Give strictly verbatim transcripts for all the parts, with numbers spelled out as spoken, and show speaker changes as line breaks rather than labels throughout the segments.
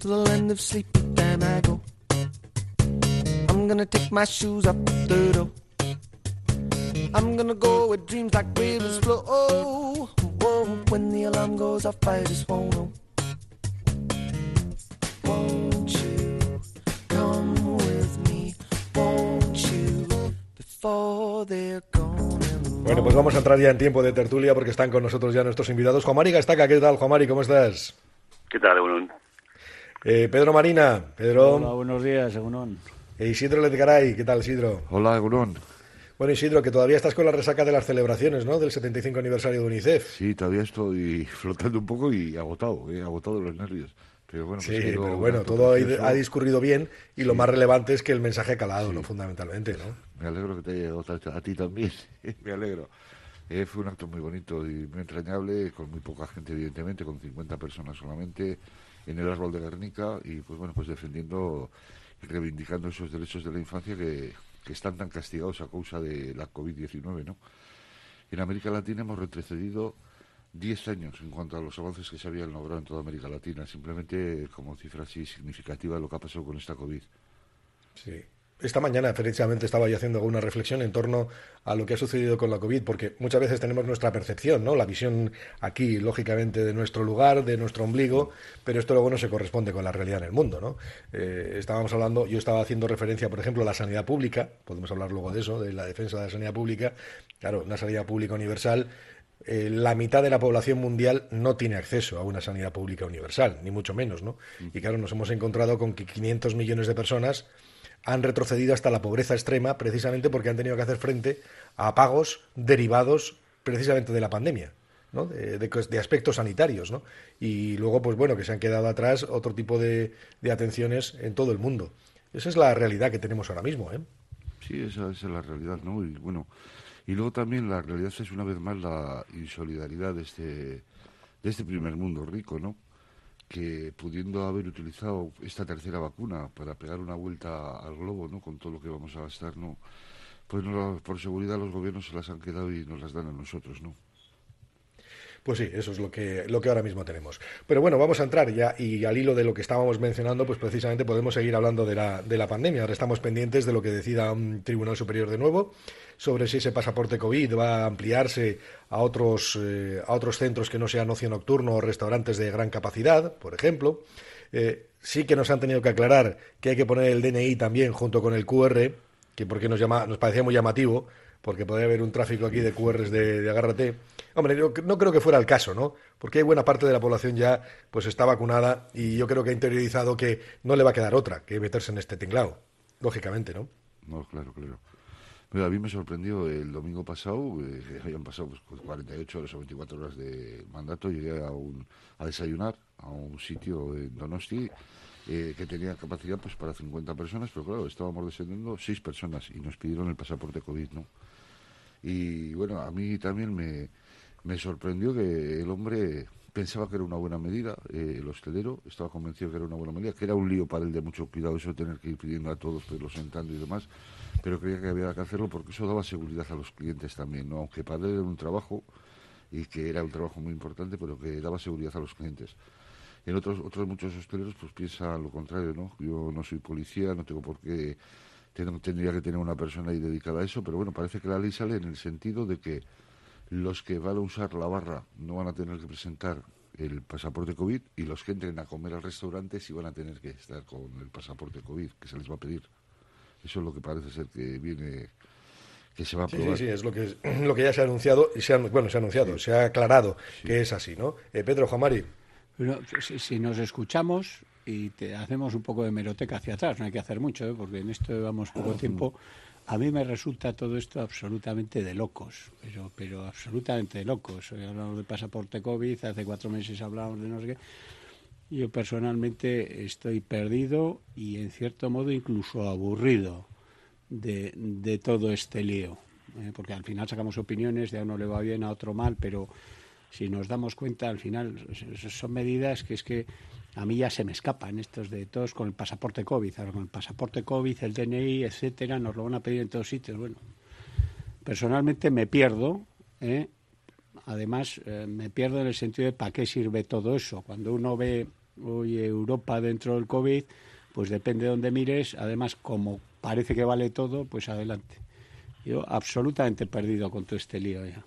to the land of sleep, but then I go. I'm gonna take my shoes off the door. I'm gonna go where dreams like rivers flow. Oh, whoa, when the alarm goes off, I just won't know. Won't you come with me? Won't you before they're gone?
Bueno, pues vamos a entrar ya en tiempo de tertulia porque están con nosotros ya nuestros invitados. Juan Mari Gastaca, ¿qué tal, Juan Mari? ¿Cómo estás?
¿Qué tal, Egunon?
Eh, Pedro Marina, Pedro.
Hola, buenos días, Egunon.
E Isidro Letgaray, ¿qué tal, Isidro?
Hola, Egunon.
Bueno, Isidro, que todavía estás con la resaca de las celebraciones, ¿no? Del setenta y cinco aniversario de UNICEF.
Sí, todavía estoy flotando un poco y agotado, eh, agotado de los nervios. Pero bueno, pues
sí, pero bueno, todo ha discurrido bien y sí. Lo más relevante es que el mensaje ha calado, sí. ¿no? Fundamentalmente, ¿no?
Me alegro que te haya llegado a ti también, me alegro. Eh, fue un acto muy bonito y muy entrañable, con muy poca gente, evidentemente, con cincuenta personas solamente, en el árbol de Guernica y, pues bueno, pues defendiendo y reivindicando esos derechos de la infancia que... que están tan castigados a causa de la covid diecinueve, ¿no? En América Latina hemos retrocedido diez años en cuanto a los avances que se habían logrado en toda América Latina, simplemente como cifra así significativa de lo que ha pasado con esta COVID.
Sí. Esta mañana, precisamente, estaba yo haciendo alguna reflexión en torno a lo que ha sucedido con la COVID, porque muchas veces tenemos nuestra percepción, ¿no? La visión aquí, lógicamente, de nuestro lugar, de nuestro ombligo, pero esto luego no se corresponde con la realidad en el mundo, ¿no? Eh, estábamos hablando, yo estaba haciendo referencia, por ejemplo, a la sanidad pública, podemos hablar luego de eso, de la defensa de la sanidad pública. Claro, una sanidad pública universal, eh, la mitad de la población mundial no tiene acceso a una sanidad pública universal, ni mucho menos, ¿no? Y claro, nos hemos encontrado con que quinientos millones de personas han retrocedido hasta la pobreza extrema precisamente porque han tenido que hacer frente a pagos derivados precisamente de la pandemia, ¿no? de, de, de aspectos sanitarios, ¿no? Y luego, pues bueno, que se han quedado atrás otro tipo de, de atenciones en todo el mundo. Esa es la realidad que tenemos ahora mismo, ¿eh?
Sí, esa, esa es la realidad, ¿no? Y bueno, y luego también la realidad es una vez más la insolidaridad de este, de este primer mundo rico, ¿no? Que pudiendo haber utilizado esta tercera vacuna para pegar una vuelta al globo, ¿no? Con todo lo que vamos a gastar, ¿no? Pues no, por seguridad los gobiernos se las han quedado y nos las dan a nosotros, ¿no?
Pues sí, eso es lo que, lo que ahora mismo tenemos. Pero bueno, vamos a entrar ya y al hilo de lo que estábamos mencionando, pues precisamente podemos seguir hablando de la, de la pandemia. Ahora estamos pendientes de lo que decida un Tribunal Superior de nuevo sobre si ese pasaporte COVID va a ampliarse a otros, eh, a otros centros que no sean ocio nocturno o restaurantes de gran capacidad, por ejemplo. Eh, sí que nos han tenido que aclarar que hay que poner el D N I también junto con el Q R, que porque nos, llama, nos parecía muy llamativo, porque podría haber un tráfico aquí de Q Rs de, de agárrate. Hombre, yo no creo que fuera el caso, ¿no? Porque hay buena parte de la población ya pues está vacunada y yo creo que ha interiorizado que no le va a quedar otra que meterse en este tinglao, lógicamente, ¿no?
No, claro, claro. Pero a mí me sorprendió el domingo pasado, eh, habían pasado pues, cuarenta y ocho horas o veinticuatro horas de mandato, llegué a, un, a desayunar a un sitio en Donosti eh, que tenía capacidad pues para cincuenta personas, pero claro, estábamos descendiendo seis personas y nos pidieron el pasaporte COVID, ¿no? Y bueno, a mí también me, me sorprendió que el hombre pensaba que era una buena medida, eh, el hostelero estaba convencido que era una buena medida, que era un lío para él de mucho cuidado eso de tener que ir pidiendo a todos, pedirlo sentando y demás, pero creía que había que hacerlo porque eso daba seguridad a los clientes también, ¿no? Aunque para él era un trabajo y que era un trabajo muy importante, pero que daba seguridad a los clientes. En otros, otros muchos hosteleros pues piensan lo contrario, ¿no? Yo no soy policía, no tengo por qué, tengo, tendría que tener una persona ahí dedicada a eso, pero bueno, parece que la ley sale en el sentido de que los que van a usar la barra no van a tener que presentar el pasaporte COVID y los que entren a comer al restaurante sí van a tener que estar con el pasaporte COVID, que se les va a pedir. Eso es lo que parece ser que viene, que se va a aprobar.
Sí, sí, sí, es lo que, lo que ya se ha anunciado, y se ha, bueno, se ha anunciado, sí. se ha aclarado sí. que es así, ¿no? Eh, Pedro, Juan Mari.
Pero, si, si nos escuchamos y te hacemos un poco de hemeroteca hacia atrás, no hay que hacer mucho, ¿eh? Porque en esto llevamos poco tiempo, a mí me resulta todo esto absolutamente de locos, pero, pero absolutamente de locos. Hoy hablamos de pasaporte COVID, hace cuatro meses hablábamos de no sé qué. Yo personalmente estoy perdido y en cierto modo incluso aburrido de, de todo este lío, ¿eh? Porque al final sacamos opiniones, de a uno le va bien, a otro mal, pero si nos damos cuenta, al final son medidas que es que a mí ya se me escapan estos de todos con el pasaporte COVID. Ahora con el pasaporte COVID, el D N I, etcétera, nos lo van a pedir en todos sitios. Bueno, personalmente me pierdo, ¿eh? Además, eh, me pierdo en el sentido de para qué sirve todo eso. Cuando uno ve hoy Europa dentro del COVID, pues depende de dónde mires, además como parece que vale todo, pues adelante. Yo absolutamente perdido con todo este lío ya.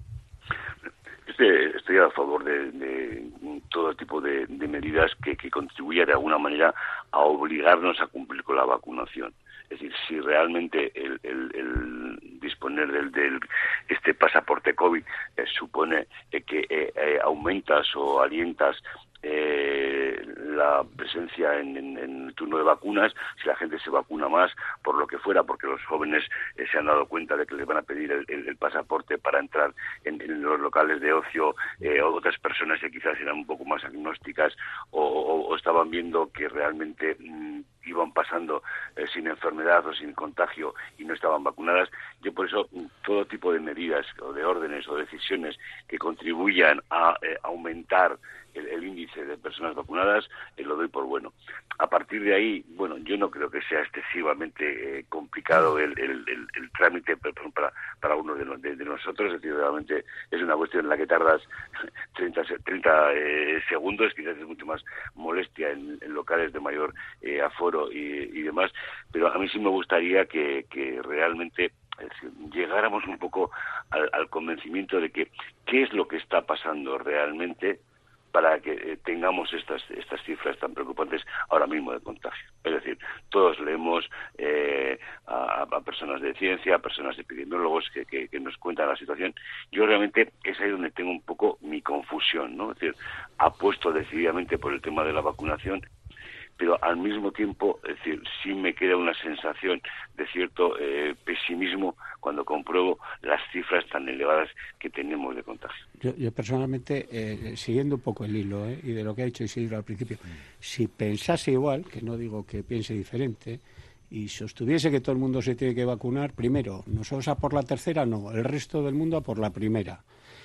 Estoy, estoy a favor de, de todo tipo de, de medidas que, que contribuyan de alguna manera a obligarnos a cumplir con la vacunación. Es decir, si realmente el, el, el disponer del, del este pasaporte COVID eh, supone eh, que eh, eh, aumentas o alientas eh, la presencia en, en, en el turno de vacunas, si la gente se vacuna más, por lo que fuera, porque los jóvenes eh, se han dado cuenta de que les van a pedir el, el, el pasaporte para entrar en, en los locales de ocio, eh, otras personas que quizás eran un poco más agnósticas o, o, o estaban viendo que realmente mmm, iban pasando eh, sin enfermedad o sin contagio y no estaban vacunadas. Yo por eso todo tipo de medidas o de órdenes o decisiones que contribuyan a eh, aumentar el, el índice de personas vacunadas eh, lo doy por bueno. A partir de ahí, bueno, yo no creo que sea excesivamente eh, complicado el, el, el, el trámite para, para uno de, de, de nosotros. Es decir, realmente es una cuestión en la que tardas treinta, treinta eh, segundos, quizás es mucho más molestia en, en locales de mayor eh, aforo y, y demás, pero a mí sí me gustaría que, que realmente es decir, llegáramos un poco al, al convencimiento de que qué es lo que está pasando realmente para que eh, tengamos estas estas cifras tan preocupantes ahora mismo de contagio. Es decir, todos leemos eh, a, a personas de ciencia, a personas epidemiólogos que, que, que nos cuentan la situación. Yo realmente es ahí donde tengo un poco mi confusión, ¿no? Es decir, apuesto decididamente por el tema de la vacunación, pero al mismo tiempo, es decir, sí me queda una sensación de cierto eh, pesimismo cuando compruebo las cifras tan elevadas que tenemos de contagio.
Yo, yo personalmente, eh, siguiendo un poco el hilo eh, y de lo que ha dicho Isidro al principio, si pensase igual, que no digo que piense diferente, y sostuviese que todo el mundo se tiene que vacunar, primero, nosotros a por la tercera, no, el resto del mundo a por la primera.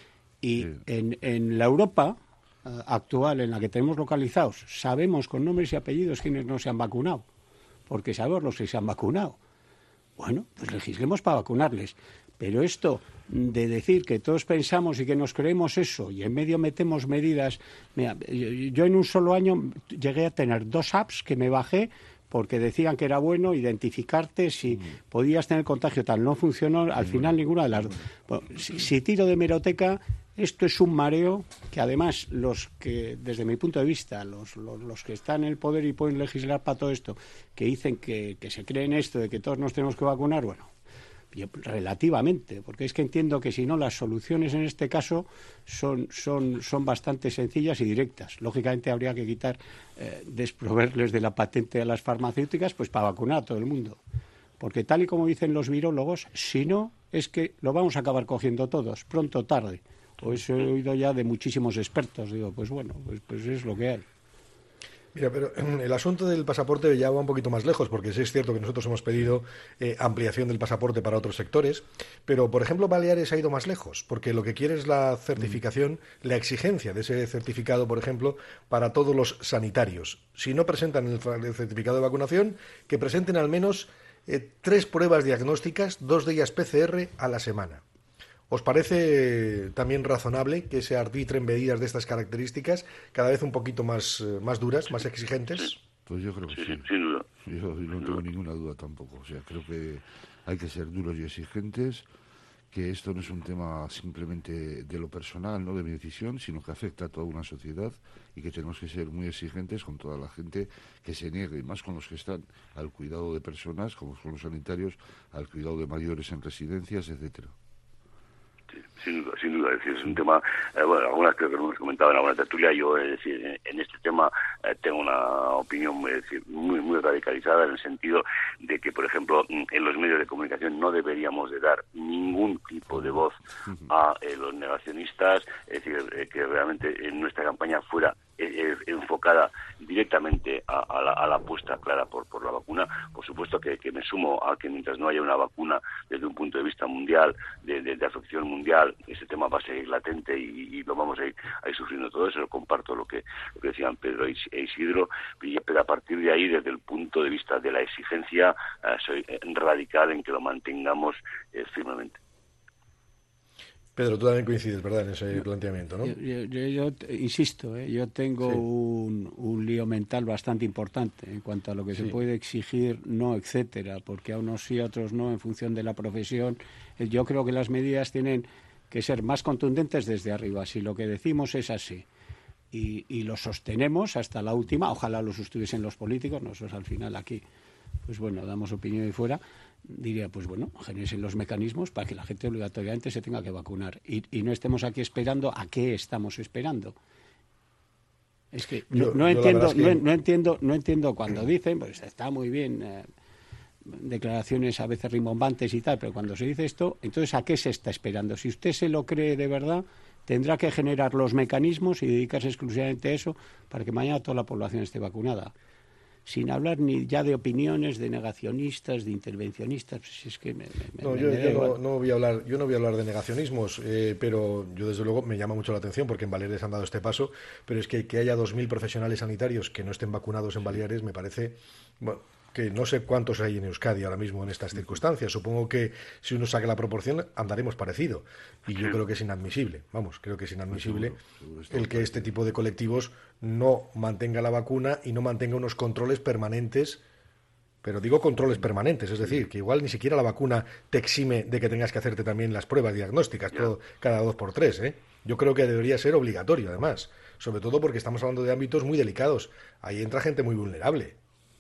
Y sí. en, en la Europa actual en la que tenemos localizados, sabemos con nombres y apellidos quiénes no se han vacunado, porque sabemos los que se han vacunado. Bueno, pues legislemos para vacunarles. Pero esto de decir que todos pensamos y que nos creemos eso y en medio metemos medidas... Mira, yo, yo en un solo año llegué a tener dos apps que me bajé porque decían que era bueno identificarte si mm. podías tener contagio tal. No funcionó al mm. final ninguna de las dos. Bueno, si, si tiro de hemeroteca, esto es un mareo que además los que, desde mi punto de vista, los, los, los que están en el poder y pueden legislar para todo esto, que dicen que, que se creen esto de que todos nos tenemos que vacunar, bueno, relativamente, porque es que entiendo que si no las soluciones en este caso son, son, son bastante sencillas y directas. Lógicamente habría que quitar, eh, desproveerles de la patente a las farmacéuticas, pues para vacunar a todo el mundo. Porque tal y como dicen los virólogos, si no, es que lo vamos a acabar cogiendo todos, pronto o tarde. O eso he oído ya de muchísimos expertos. Digo, pues bueno, pues, pues es lo que hay.
Mira, pero el asunto del pasaporte ya va un poquito más lejos, porque sí es cierto que nosotros hemos pedido eh, ampliación del pasaporte para otros sectores, pero, por ejemplo, Baleares ha ido más lejos, porque lo que quiere es la certificación, mm. la exigencia de ese certificado, por ejemplo, para todos los sanitarios. Si no presentan el, el certificado de vacunación, que presenten al menos eh, tres pruebas diagnósticas, dos de ellas P C R, a la semana. ¿Os parece también razonable que se arbitren medidas de estas características cada vez un poquito más, más duras, más exigentes?
Pues yo creo que sí. sí.
Sin duda.
Yo no tengo ninguna duda tampoco. O sea, creo que hay que ser duros y exigentes, que esto no es un tema simplemente de lo personal, no de mi decisión, sino que afecta a toda una sociedad y que tenemos que ser muy exigentes con toda la gente que se niegue, más con los que están al cuidado de personas, como son los sanitarios, al cuidado de mayores en residencias, etcétera.
Sí, sin duda, sin duda. Es decir, es un tema, eh, bueno, algunas creo que lo hemos comentado en alguna tertulia. Yo, es decir, en, en este tema eh, tengo una opinión es decir, muy muy radicalizada en el sentido de que, por ejemplo, en los medios de comunicación no deberíamos de dar ningún tipo de voz a eh, los negacionistas. Es decir, eh, que realmente en nuestra campaña fuera eh, enfocada directamente a, a, la, a la apuesta clara por, por la vacuna. Por supuesto que, que me sumo a que mientras no haya una vacuna desde un punto de vista mundial, de, de, de afección mundial, ese tema va a seguir latente y, y lo vamos a ir, a ir sufriendo todo eso. Lo comparto lo que, lo que decían Pedro e Isidro, pero a partir de ahí, desde el punto de vista de la exigencia, eh, soy radical en que lo mantengamos eh, firmemente.
Pedro, tú también coincides, ¿verdad?, en ese planteamiento, ¿no?
Yo, yo, yo, yo insisto, ¿eh? yo tengo sí. un, un lío mental bastante importante en cuanto a lo que sí. se puede exigir, no, etcétera, porque a unos sí, a otros no, en función de la profesión. Yo creo que las medidas tienen que ser más contundentes desde arriba. Si lo que decimos es así y, y lo sostenemos hasta la última, ojalá lo sostuviesen los políticos, nosotros al final aquí, pues bueno, damos opinión y fuera, diría, pues bueno, generen los mecanismos para que la gente obligatoriamente se tenga que vacunar y, y no estemos aquí esperando. ¿A qué estamos esperando? Es que no, yo, no entiendo, que... no, no entiendo, no entiendo cuando dicen, pues está muy bien, eh, declaraciones a veces rimbombantes y tal, pero cuando se dice esto, entonces ¿a qué se está esperando? Si usted se lo cree de verdad, tendrá que generar los mecanismos y dedicarse exclusivamente a eso para que mañana toda la población esté vacunada. Sin hablar ni ya de opiniones, de negacionistas, de intervencionistas, pues es que me, me,
no,
me,
yo,
me
yo no, no voy a hablar, yo no voy a hablar de negacionismos, eh, pero yo desde luego me llama mucho la atención porque en Baleares han dado este paso, pero es que que haya dos mil profesionales sanitarios que no estén vacunados en Baleares me parece, bueno, que no sé cuántos hay en Euskadi ahora mismo en estas circunstancias. Supongo que si uno saca la proporción andaremos parecido y yo creo que es inadmisible, vamos, creo que es inadmisible el que este tipo de colectivos no mantenga la vacuna y no mantenga unos controles permanentes, pero digo controles permanentes, es decir, que igual ni siquiera la vacuna te exime de que tengas que hacerte también las pruebas diagnósticas todo, cada dos por tres, ¿eh? Yo creo que debería ser obligatorio además, sobre todo porque estamos hablando de ámbitos muy delicados, ahí entra gente muy vulnerable.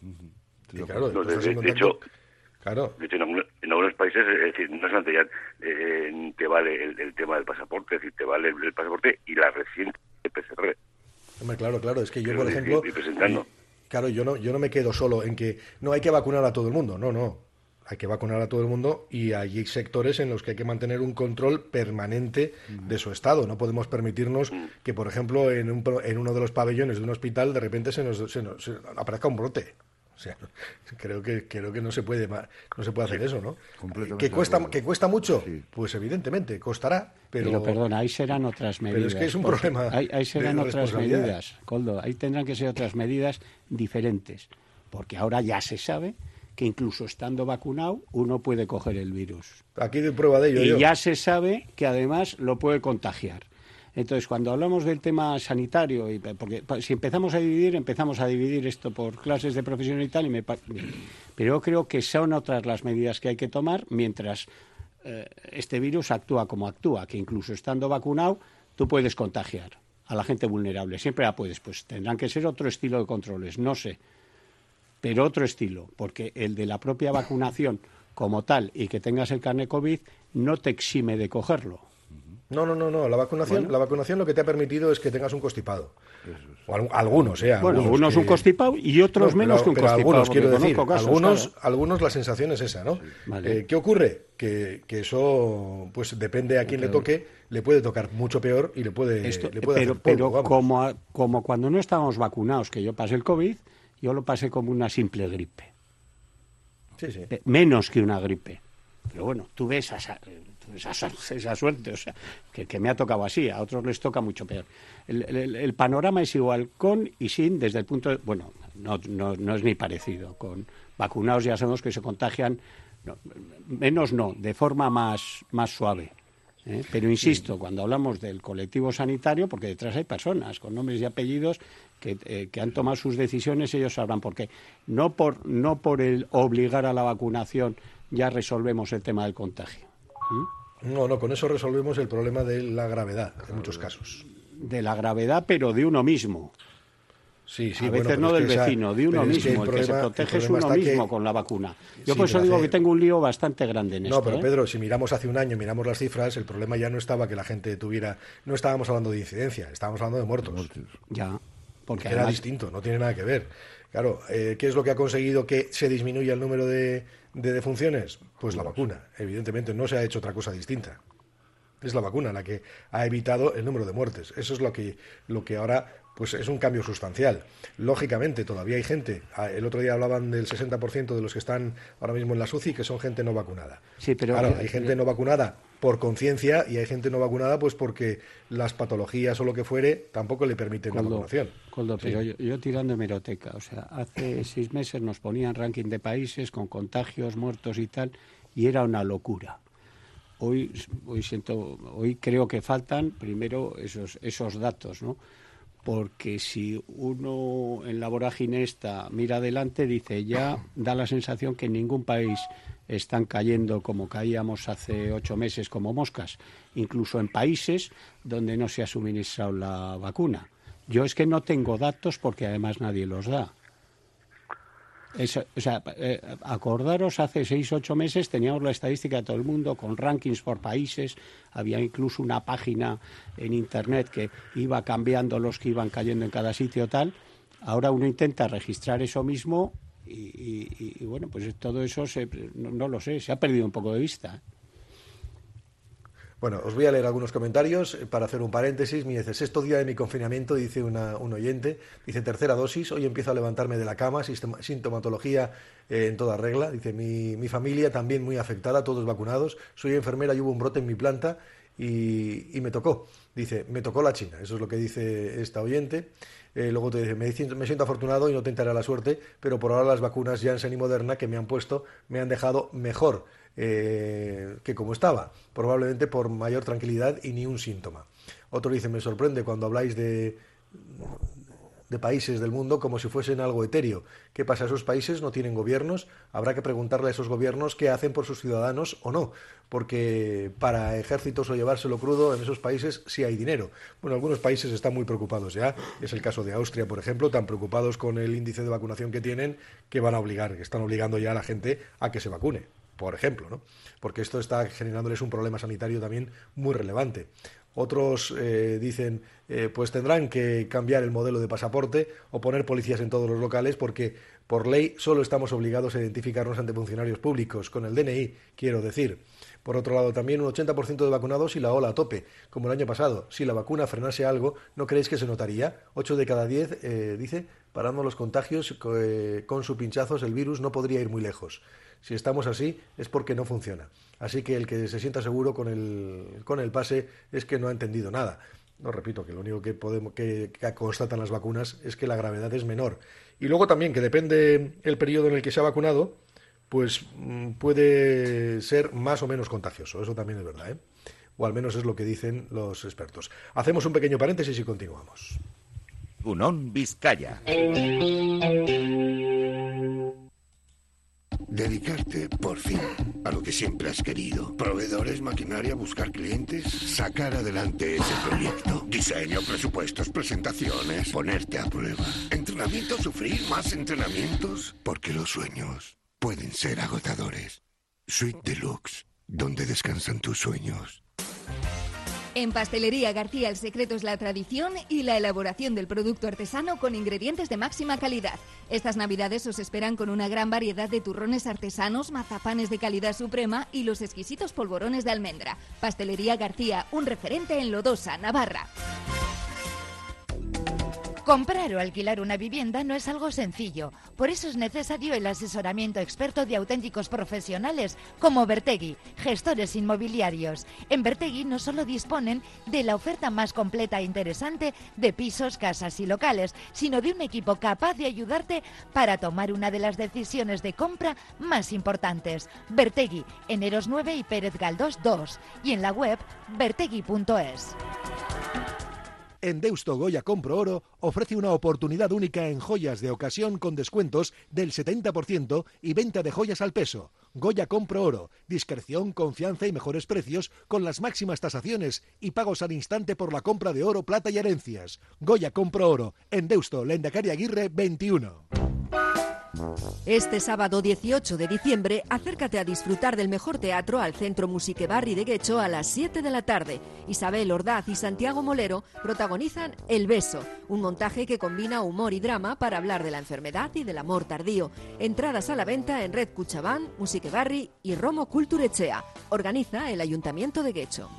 Y claro, no, de, de, de hecho, claro. de hecho en, algunos, en algunos países, es decir, no solamente ya eh, te vale el, el tema del pasaporte, es decir, te vale el, el pasaporte y la reciente P C R.
Hombre, claro, claro, es que yo, por ejemplo,
y presentando.
claro, yo no, yo no me quedo solo en que no hay que vacunar a todo el mundo, no, no, hay que vacunar a todo el mundo y hay sectores en los que hay que mantener un control permanente mm. de su estado. No podemos permitirnos mm. que, por ejemplo, en, un, en uno de los pabellones de un hospital de repente se nos, se nos se aparezca un brote. O sea, creo que creo que no se puede no se puede hacer eso, ¿no? ¿Que cuesta que cuesta mucho? Sí. Pues evidentemente costará, pero,
pero perdona, ahí serán otras medidas.
Pero es que es un problema.
Ahí, ahí serán otras medidas, Koldo. Ahí tendrán que ser otras medidas diferentes, porque ahora ya se sabe que incluso estando vacunado uno puede coger el virus.
Aquí doy prueba de ello.
Y
yo.
ya se sabe que además lo puede contagiar. Entonces, cuando hablamos del tema sanitario, y porque si empezamos a dividir, empezamos a dividir esto por clases de profesión y tal, y me, pero yo creo que son otras las medidas que hay que tomar mientras eh, este virus actúa como actúa, que incluso estando vacunado tú puedes contagiar a la gente vulnerable. Siempre la puedes, pues tendrán que ser otro estilo de controles, no sé, pero otro estilo, porque el de la propia vacunación como tal y que tengas el carnet COVID no te exime de cogerlo.
No, no, no, no. La vacunación, bueno. la vacunación lo que te ha permitido es que tengas un constipado. O al, algunos, eh.
Bueno,
algunos,
unos
que...
un constipado y otros
no,
menos
pero,
que un
pero
constipado.
Algunos, quiero decir,
casos,
algunos,
claro.
algunos la sensación es esa, ¿no? Sí. Vale. Eh, ¿Qué ocurre? Que, que eso, pues depende a quién le toque, le puede tocar mucho peor y le puede,
Esto,
le puede
pero,
hacer polvo,
pero como, como cuando no estábamos vacunados, que yo pasé el COVID, yo lo pasé como una simple gripe.
Sí, sí.
Menos que una gripe. Pero bueno, tú ves esa, esa, esa suerte, o sea, que, que me ha tocado así, a otros les toca mucho peor. El, el, el panorama es igual con y sin, desde el punto de... Bueno, no, no, no es ni parecido. Con vacunados ya sabemos que se contagian, no, menos no, de forma más, más suave. ¿eh? Pero insisto, sí. cuando hablamos del colectivo sanitario, porque detrás hay personas con nombres y apellidos que, eh, que han tomado sus decisiones, ellos sabrán por qué. No por, no por el obligar a la vacunación ya resolvemos el tema del contagio. ¿Mm?
No, no, con eso resolvemos el problema de la gravedad, en muchos casos.
De la gravedad, pero de uno mismo.
Sí, sí,
a veces
bueno,
no del
es que
vecino,
esa,
de uno mismo.
Es que el,
el
problema,
que se protege es uno mismo
que...
con la vacuna. Yo
sí,
por eso digo
hace...
que tengo un lío bastante grande en
no,
esto.
No, pero
¿eh?
Pedro, si miramos hace un año, miramos las cifras, el problema ya no estaba que la gente tuviera... No estábamos hablando de incidencia, estábamos hablando de muertos.
Ya, porque
Era
además...
distinto, no tiene nada que ver. Claro, eh, ¿qué es lo que ha conseguido que se disminuya el número de, de defunciones? Pues la vacuna, evidentemente, no se ha hecho otra cosa distinta. Es la vacuna la que ha evitado el número de muertes. Eso es lo que, lo que ahora pues es un cambio sustancial. Lógicamente, todavía hay gente, el otro día hablaban del sesenta por ciento de los que están ahora mismo en las U C I que son gente no vacunada.
Sí, pero
claro,
yo,
hay gente
yo...
no vacunada por conciencia y hay gente no vacunada pues porque las patologías o lo que fuere tampoco le permiten
Coldo,
la vacunación.
Coldo, sí. Pero yo, yo tirando hemeroteca, o sea, hace seis meses nos ponían ranking de países con contagios, muertos y tal, y era una locura. hoy hoy siento hoy creo que faltan primero esos esos datos, ¿no? Porque si uno en la vorágine esta mira adelante, dice, ya da la sensación que en ningún país están cayendo como caíamos hace ocho meses como moscas, incluso en países donde no se ha suministrado la vacuna. Yo es que no tengo datos porque además nadie los da. Eso, o sea, eh, acordaros, hace seis, ocho meses teníamos la estadística de todo el mundo con rankings por países, había incluso una página en internet que iba cambiando los que iban cayendo en cada sitio tal. Ahora uno intenta registrar eso mismo y, y, y bueno, pues todo eso se, no, no lo sé, se ha perdido un poco de vista.
Bueno, os voy a leer algunos comentarios para hacer un paréntesis. Me dice, sexto día de mi confinamiento, dice una, un oyente. Dice, tercera dosis, hoy empiezo a levantarme de la cama, sistema, sintomatología eh, en toda regla. Dice, mi, mi familia también muy afectada, todos vacunados. Soy enfermera y hubo un brote en mi planta y, y me tocó. Dice, me tocó la China. Eso es lo que dice esta oyente. Eh, luego te dice, me, me siento afortunado y no tentaré la suerte, pero por ahora las vacunas Janssen y Moderna que me han puesto me han dejado mejor eh, que como estaba, probablemente por mayor tranquilidad y ni un síntoma. Otro dice, me sorprende cuando habláis de, de países del mundo como si fuesen algo etéreo. ¿Qué pasa? ¿Esos países no tienen gobiernos? Habrá que preguntarle a esos gobiernos qué hacen por sus ciudadanos o no, porque para ejércitos o llevárselo crudo en esos países sí hay dinero. Bueno, algunos países están muy preocupados ya, es el caso de Austria, por ejemplo, tan preocupados con el índice de vacunación que tienen que van a obligar, que están obligando ya a la gente a que se vacune, por ejemplo, ¿no? Porque esto está generándoles un problema sanitario también muy relevante. Otros eh, dicen, eh, pues tendrán que cambiar el modelo de pasaporte o poner policías en todos los locales porque por ley solo estamos obligados a identificarnos ante funcionarios públicos, con el D N I, quiero decir. Por otro lado, también un ochenta por ciento de vacunados y la ola a tope, como el año pasado. Si la vacuna frenase algo, ¿no creéis que se notaría? ocho de cada diez, eh, dice, parando los contagios eh, con sus pinchazos, el virus no podría ir muy lejos. Si estamos así, es porque no funciona. Así que el que se sienta seguro con el, con el pase es que no ha entendido nada. No, repito, que lo único que, podemos, que, que constatan las vacunas es que la gravedad es menor. Y luego también que depende el periodo en el que se ha vacunado, pues puede ser más o menos contagioso. Eso también es verdad, ¿eh? O al menos es lo que dicen los expertos. Hacemos un pequeño paréntesis y continuamos.
Unón Vizcaya.
Dedicarte, por fin, a lo que siempre has querido. Proveedores, maquinaria, buscar clientes, sacar adelante ese proyecto. Diseño, presupuestos, presentaciones, ponerte a prueba. Entrenamiento, sufrir, más entrenamientos. Porque los sueños pueden ser agotadores. Suite Deluxe, donde descansan tus sueños.
En Pastelería García el secreto es la tradición y la elaboración del producto artesano con ingredientes de máxima calidad. Estas navidades os esperan con una gran variedad de turrones artesanos, mazapanes de calidad suprema y los exquisitos polvorones de almendra. Pastelería García, un referente en Lodosa, Navarra.
Comprar o alquilar una vivienda no es algo sencillo. Por eso es necesario el asesoramiento experto de auténticos profesionales como Bertegui, gestores inmobiliarios. En Bertegui no solo disponen de la oferta más completa e interesante de pisos, casas y locales, sino de un equipo capaz de ayudarte para tomar una de las decisiones de compra más importantes. Bertegui, en Eros nueve y Pérez Galdós dos, y en la web bertegui punto es.
En Deusto Goya Compro Oro ofrece una oportunidad única en joyas de ocasión con descuentos del setenta por ciento y venta de joyas al peso. Goya Compro Oro, discreción, confianza y mejores precios con las máximas tasaciones y pagos al instante por la compra de oro, plata y herencias. Goya Compro Oro, en Deusto, Lehendakari Aguirre veintiuno.
Este sábado dieciocho de diciembre, acércate a disfrutar del mejor teatro al Centro Musique Barri de Guecho a las siete de la tarde. Isabel Ordaz y Santiago Molero protagonizan El Beso, un montaje que combina humor y drama para hablar de la enfermedad y del amor tardío. Entradas a la venta en Red Cuchabán, Musique Barri y Romo Culturechea. Organiza el Ayuntamiento de Guecho.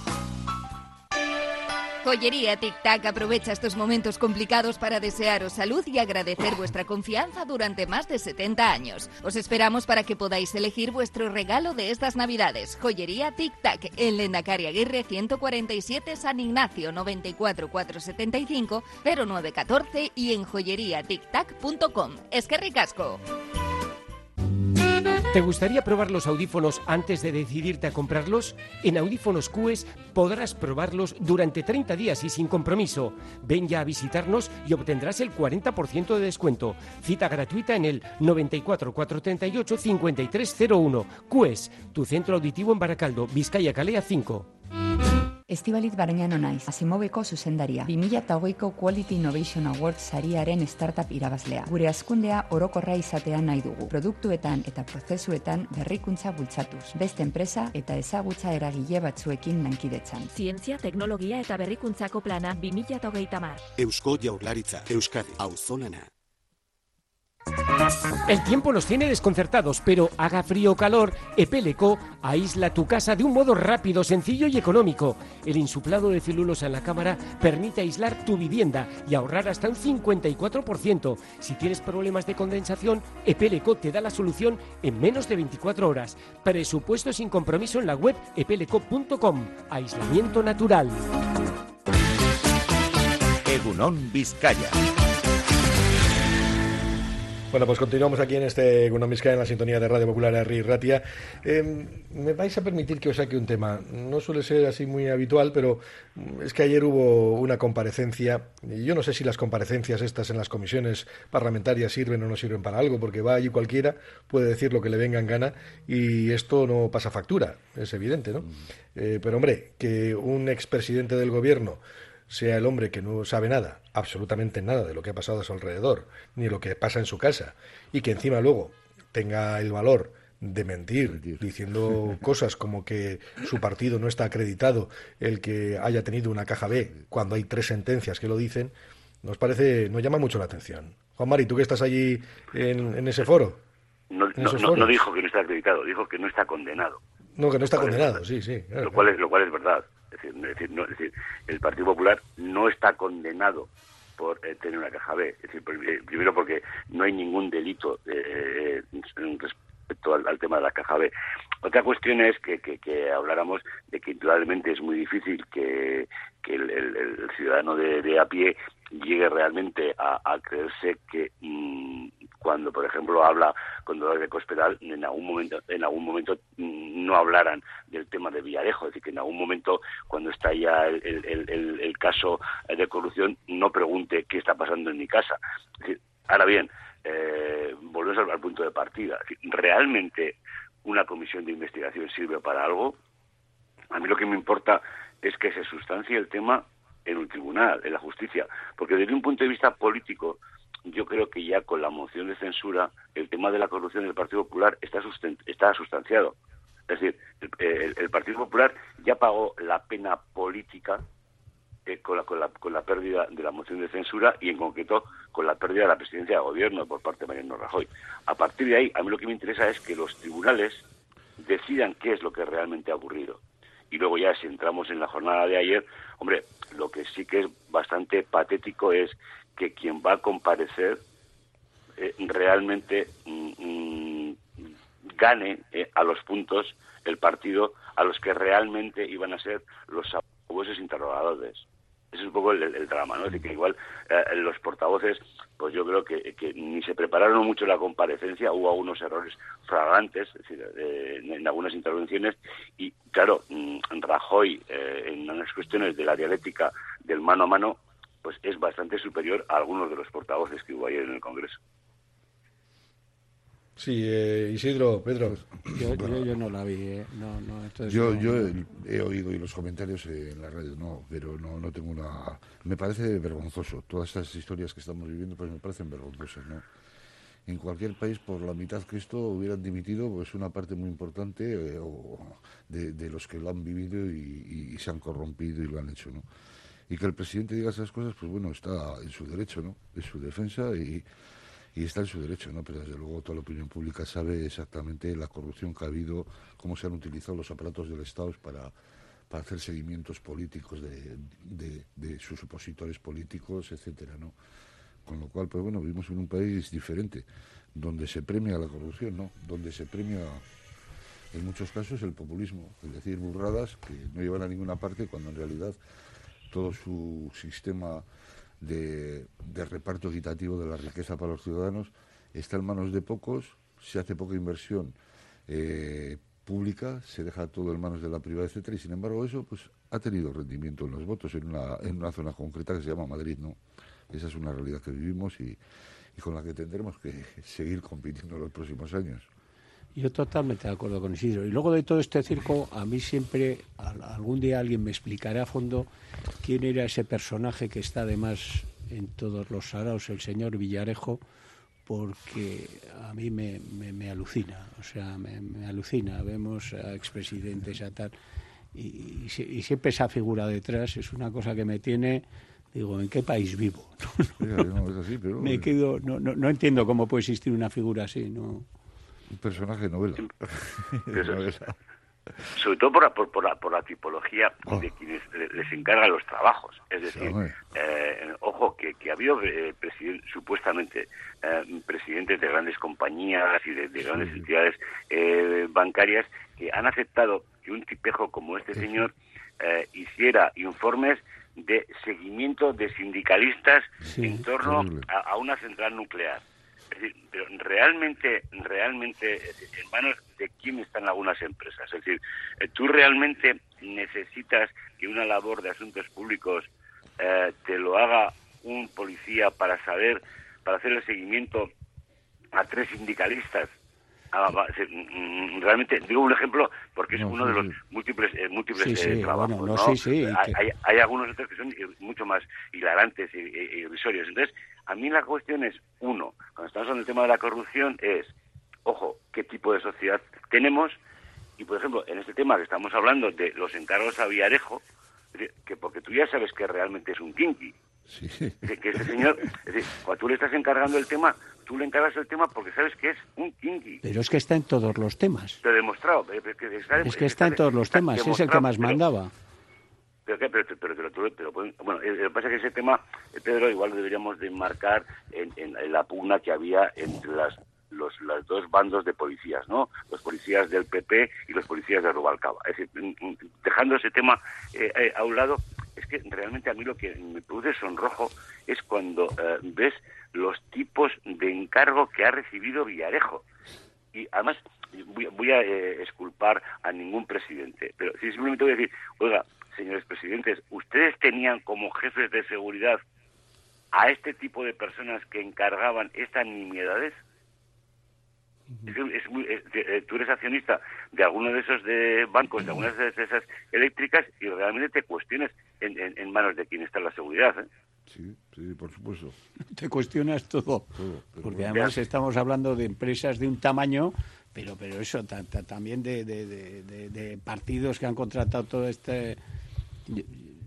Joyería Tic Tac aprovecha estos momentos complicados para desearos salud y agradecer vuestra confianza durante más de setenta años. Os esperamos para que podáis elegir vuestro regalo de estas Navidades. Joyería Tic Tac, en Lehendakari Aguirre ciento cuarenta y siete, San Ignacio, noventa y cuatro cuatrocientos setenta y cinco, cero nueve uno cuatro y en joyería tic tac punto com. ¡Es que ricasco!
¿Te gustaría probar los audífonos antes de decidirte a comprarlos? En Audífonos Cues podrás probarlos durante treinta días y sin compromiso. Ven ya a visitarnos y obtendrás el cuarenta por ciento de descuento. Cita gratuita en el noventa y cuatro, cuatrocientos treinta y ocho, cincuenta y tres cero uno. Cues, tu centro auditivo en Baracaldo, Vizcaya Kalea cinco.
Estibaliz Barañano naiz, Asimoveko zuzendaria. bi mila hogeiko Quality Innovation Award sariaren startup irabazlea. Gure hazkundea orokorra izatea nahi dugu. Produktuetan eta prozesuetan berrikuntza bultzatuz. Beste enpresa eta ezagutza eragile batzuekin lankidetzan.
Zientzia, teknologia eta berrikuntzako plana bi mila hogeita hamar.
Eusko Jaurlaritza, Euskadi, auzolana.
El tiempo nos tiene desconcertados, pero haga frío o calor, Epeleco aísla tu casa de un modo rápido, sencillo y económico. El insuflado de celulosa en la cámara permite aislar tu vivienda y ahorrar hasta un cincuenta y cuatro por ciento. Si tienes problemas de condensación, Epeleco te da la solución en menos de veinticuatro horas. Presupuesto sin compromiso en la web epeleco punto com. Aislamiento natural.
Egunon Vizcaya.
Bueno, pues continuamos aquí en este Egunon Vizcaya, en la sintonía de Radio Popular Herri Ratia. Eh, me vais a permitir que os saque un tema. No suele ser así muy habitual, pero es que ayer hubo una comparecencia. Y yo no sé si las comparecencias estas en las comisiones parlamentarias sirven o no sirven para algo, porque va allí cualquiera, puede decir lo que le venga en gana y esto no pasa factura, es evidente, ¿no? Eh, pero hombre, que un expresidente del gobierno sea el hombre que no sabe nada, absolutamente nada de lo que ha pasado a su alrededor, ni lo que pasa en su casa, y que encima luego tenga el valor de mentir, diciendo cosas como que su partido no está acreditado el que haya tenido una caja B, cuando hay tres sentencias que lo dicen, nos parece, nos llama mucho la atención. Juan Mari, tú que estás allí en, en ese foro.
No, no, no, no dijo que no está acreditado, dijo que no está condenado.
No, que no está condenado, sí, sí. Claro,
lo, cual es, lo cual es verdad. Es decir, es, decir, no, es decir, el Partido Popular no está condenado por eh, tener una caja B. Es decir, primero porque no hay ningún delito eh, respecto al, al tema de la caja B. Otra cuestión es que, que, que habláramos de que indudablemente es muy difícil que, que el, el, el ciudadano de, de a pie llegue realmente a, a creerse que mmm, cuando, por ejemplo, habla con dolor de Cospedal, en algún momento, en algún momento mmm, no hablaran del tema de Villarejo, es decir, que en algún momento, cuando está ya el, el, el, el caso de corrupción, no pregunte qué está pasando en mi casa. Es decir, ahora bien, eh, volvemos al, al punto de partida. Es decir, ¿realmente una comisión de investigación sirve para algo? A mí lo que me importa es que se sustancie el tema en un tribunal, en la justicia, porque desde un punto de vista político, yo creo que ya con la moción de censura el tema de la corrupción del Partido Popular está, sustent- está sustanciado. Es decir, el, el, el Partido Popular ya pagó la pena política eh, con, la, con, la, con la pérdida de la moción de censura y en concreto con la pérdida de la presidencia de gobierno por parte de Mariano Rajoy. A partir de ahí, a mí lo que me interesa es que los tribunales decidan qué es lo que realmente ha ocurrido. Y luego ya, si entramos en la jornada de ayer, hombre, lo que sí que es bastante patético es que quien va a comparecer eh, realmente mmm, gane eh, a los puntos el partido a los que realmente iban a ser los sabuesos interrogadores. Ese es un poco el, el, el drama, ¿no? Es decir, que igual eh, los portavoces, pues yo creo que, que ni se prepararon mucho la comparecencia, hubo algunos errores flagrantes, es decir, eh, en, en algunas intervenciones, y claro, mmm, Rajoy, eh, en unas cuestiones de la dialéctica del mano a mano, pues es bastante superior a algunos de los portavoces que hubo ayer en el Congreso.
Sí, eh, Isidro, Pedro.
Yo, yo, yo no la vi, ¿eh? No, no, entonces
yo
no,
yo
no.
he oído y los comentarios en la radio, no, pero no, no tengo una... Me parece vergonzoso. Todas estas historias que estamos viviendo pues me parecen vergonzosas, ¿no? En cualquier país, por la mitad que esto, hubieran dimitido pues una parte muy importante eh, o de, de los que lo han vivido y, y, y se han corrompido y lo han hecho, ¿no? Y que el presidente diga esas cosas, pues bueno, está en su derecho, ¿no? En su defensa y... Y está en su derecho, ¿no? Pero desde luego toda la opinión pública sabe exactamente la corrupción que ha habido, cómo se han utilizado los aparatos del Estado para, para hacer seguimientos políticos de, de, de sus opositores políticos, etcétera, ¿no? Con lo cual, pues bueno, vivimos en un país diferente, donde se premia la corrupción, ¿no? Donde se premia, en muchos casos, el populismo, es decir, burradas que no llevan a ninguna parte, cuando en realidad todo su sistema De, de reparto equitativo de la riqueza para los ciudadanos está en manos de pocos, se hace poca inversión eh, pública, se deja todo en manos de la privada, etcétera, y sin embargo eso pues ha tenido rendimiento en los votos en una, en una zona concreta que se llama Madrid, ¿no? Esa es una realidad que vivimos y, y con la que tendremos que seguir compitiendo en los próximos años.
Yo totalmente de acuerdo con Isidro. Y luego de todo este circo, a mí siempre, algún día alguien me explicará a fondo quién era ese personaje que está además en todos los saraos, el señor Villarejo, porque a mí me, me, me alucina, o sea, me, me alucina. Vemos a expresidentes, a tal, y, y, y siempre esa figura detrás es una cosa que me tiene... Digo, ¿en qué país vivo?
No, es así, pero...
me quedo, no, no, no entiendo cómo puede existir una figura así, ¿no?
Un personaje de novela.
de novela. Sobre todo por la, por, por la, por la tipología oh. de quienes les encargan los trabajos. Es decir, sí, eh, ojo, que, que ha habido eh, president, supuestamente eh, presidentes de grandes compañías y de, de grandes sí. entidades eh, bancarias que han aceptado que un tipejo como este sí. señor eh, hiciera informes de seguimiento de sindicalistas sí, en torno a, a una central nuclear. Es decir, pero realmente, realmente, en manos de quién están algunas empresas. Es decir, tú realmente necesitas que una labor de asuntos públicos eh, te lo haga un policía para saber, para hacer el seguimiento a tres sindicalistas. Realmente digo un ejemplo porque es no, uno sí, de los múltiples eh, múltiples
sí, sí,
eh, trabajos,
bueno, no,
¿no?
Sí, sí,
hay,
que...
hay, hay algunos otros que son mucho más hilarantes y, y, y irrisorios. Entonces, a mí la cuestión es, uno, cuando estamos en el tema de la corrupción, es, ojo, qué tipo de sociedad tenemos. Y, por ejemplo, en este tema que estamos hablando de los encargos a Villarejo, que porque tú ya sabes que realmente es un kinky.
Sí.
Que ese señor, es decir, cuando tú le estás encargando el tema, tú le encargas el tema porque sabes que es un kinky.
Pero es que está en todos los temas.
Te he demostrado. Que está,
es que está en todos los temas, es el que más
pero,
mandaba.
Pero, pero, pero, pero, pero, pero, pero bueno, lo que pasa es que ese tema, Pedro, igual lo deberíamos de enmarcar en, en, en la pugna que había entre las los los dos bandos de policías, ¿no? Los policías del P P y los policías de Rubalcaba. Es decir, dejando ese tema eh, eh, a un lado, es que realmente a mí lo que me produce sonrojo es cuando eh, ves los tipos de encargo que ha recibido Villarejo. Y además voy, voy a eh, exculpar a ningún presidente, pero simplemente voy a decir, oiga, señores presidentes, ¿ustedes tenían como jefes de seguridad a este tipo de personas que encargaban estas nimiedades? Es, es muy, es, de, tú eres accionista de alguno de esos de bancos, de algunas de esas eléctricas, y realmente te cuestiones en, en, en manos de quién está la seguridad, ¿eh?
Sí, sí, por supuesto.
Te cuestionas todo, todo porque además ya. Estamos hablando de empresas de un tamaño, pero pero eso ta, ta, también de, de, de, de, de partidos que han contratado todo este... Yo,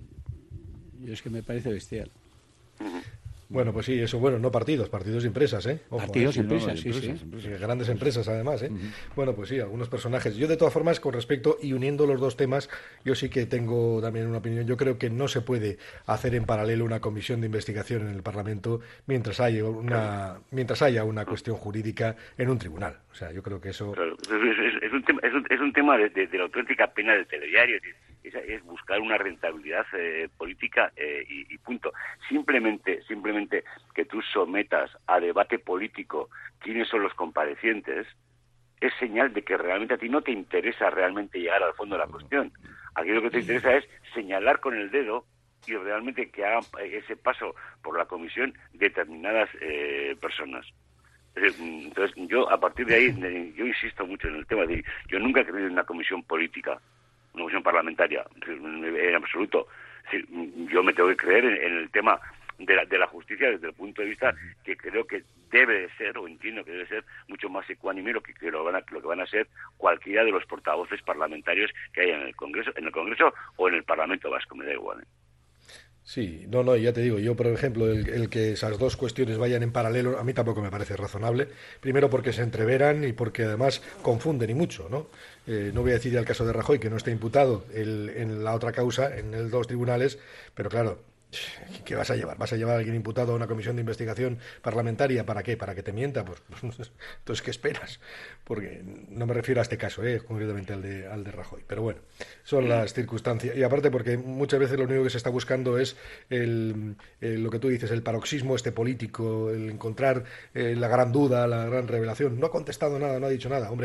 yo es que me parece bestial.
Uh-huh.
Bueno, pues sí, eso, bueno, no partidos, partidos y empresas, ¿eh?
Ojo, partidos y
¿eh?
empresas,
no,
sí,
empresas,
sí.
Empresas, grandes empresas, además, ¿eh?
Uh-huh.
Bueno, pues sí, algunos personajes. Yo, de todas formas, con respecto, y uniendo los dos temas, yo sí que tengo también una opinión. Yo creo que no se puede hacer en paralelo una comisión de investigación en el Parlamento mientras haya una mientras haya una cuestión jurídica en un tribunal. O sea, yo creo que eso...
Claro, es, es, es, un tema, es, un, es un tema de, de, de la auténtica pena del telediario. Es, es buscar una rentabilidad eh, política eh, y, y punto. Simplemente, simplemente que tú sometas a debate político quiénes son los comparecientes es señal de que realmente a ti no te interesa realmente llegar al fondo de la cuestión. Aquí lo que te interesa es señalar con el dedo y realmente que hagan ese paso por la comisión determinadas eh, personas. Entonces, yo a partir de ahí, yo insisto mucho en el tema de, yo nunca he creído en una comisión política, una comisión parlamentaria, en absoluto. Yo me tengo que creer en, en el tema de la, de la justicia desde el punto de vista que creo que debe de ser, o entiendo que debe ser, mucho más ecuánime lo que, que lo, van a, lo que van a ser cualquiera de los portavoces parlamentarios que haya en el Congreso, en el Congreso o en el Parlamento Vasco, me da igual, ¿eh?
Sí, no, no, ya te digo, yo por ejemplo, el, el que esas dos cuestiones vayan en paralelo, a mí tampoco me parece razonable. Primero porque se entreveran y porque además confunden y mucho, ¿no? Eh, no voy a decir ya el caso de Rajoy, que no está imputado el, en la otra causa, en el dos tribunales, pero claro, ¿qué vas a llevar? ¿Vas a llevar a alguien imputado a una comisión de investigación parlamentaria? ¿Para qué? ¿Para que te mienta? Pues, pues entonces, ¿qué esperas? Porque no me refiero a este caso, ¿eh? concretamente al de, al de Rajoy. Pero bueno, son las circunstancias. Y aparte porque muchas veces lo único que se está buscando es el, el, lo que tú dices, el paroxismo este político, el encontrar eh, la gran duda, la gran revelación. No ha contestado nada, no ha dicho nada. Hombre,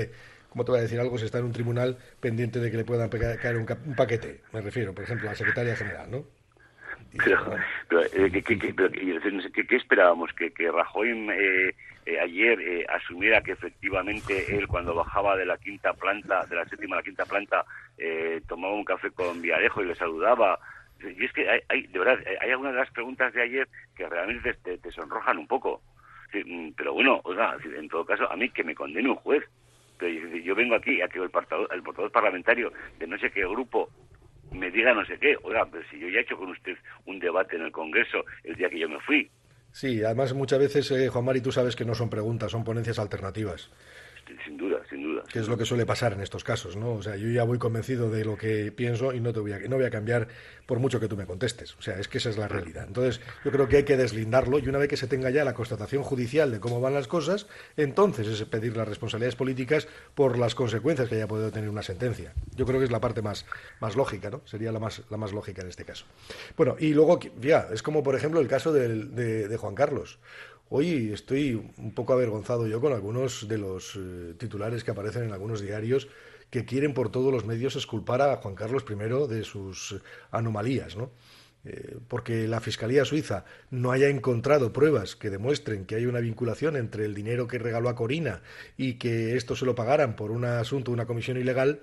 ¿cómo te voy a decir algo si está en un tribunal pendiente de que le puedan pegar, caer un, un paquete? Me refiero, por ejemplo, a la secretaria general, ¿no?
Pero, pero, eh, ¿qué, qué, qué, pero ¿qué, qué esperábamos? ¿Que, que Rajoy eh, eh, ayer eh, asumiera que efectivamente él, cuando bajaba de la quinta planta, de la séptima a la quinta planta, eh, tomaba un café con Villarejo y le saludaba? Y es que hay, hay de verdad, hay algunas de las preguntas de ayer que realmente te, te sonrojan un poco. Pero bueno, o sea, en todo caso, a mí que me condene un juez. Pero yo vengo aquí a que el portavoz, el portavoz parlamentario de no sé qué grupo me diga no sé qué. Oiga, pero si yo ya he hecho con usted un debate en el Congreso el día que yo me fui.
Sí, además muchas veces, eh, Juan Mari, tú sabes que no son preguntas, son ponencias alternativas.
Sin duda, sin duda.
Que es lo que suele pasar en estos casos, ¿no? O sea, yo ya voy convencido de lo que pienso y no te voy a, no voy a cambiar por mucho que tú me contestes. O sea, es que esa es la realidad. Entonces, yo creo que hay que deslindarlo y una vez que se tenga ya la constatación judicial de cómo van las cosas, entonces es pedir las responsabilidades políticas por las consecuencias que haya podido tener una sentencia. Yo creo que es la parte más, más lógica, ¿no? Sería la más, la más lógica en este caso. Bueno, y luego, ya, es como, por ejemplo, el caso del, de, de Juan Carlos. Hoy estoy un poco avergonzado yo con algunos de los eh, titulares que aparecen en algunos diarios que quieren por todos los medios exculpar a Juan Carlos primero de sus anomalías, ¿no? Eh, porque la Fiscalía Suiza no haya encontrado pruebas que demuestren que hay una vinculación entre el dinero que regaló a Corina y que esto se lo pagaran por un asunto, una comisión ilegal,